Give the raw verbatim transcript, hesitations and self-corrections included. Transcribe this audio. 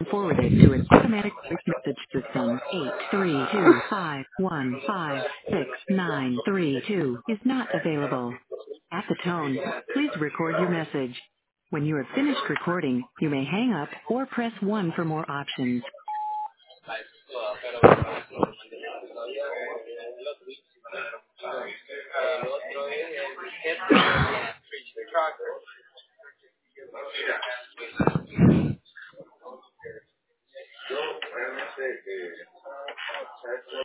forwarded to an automatic voice message system. Eight three two five one five six nine three two is not available. At the tone, please record your message. When you have finished recording, you may hang up or press one for more options. El otro es el Headline Tracker.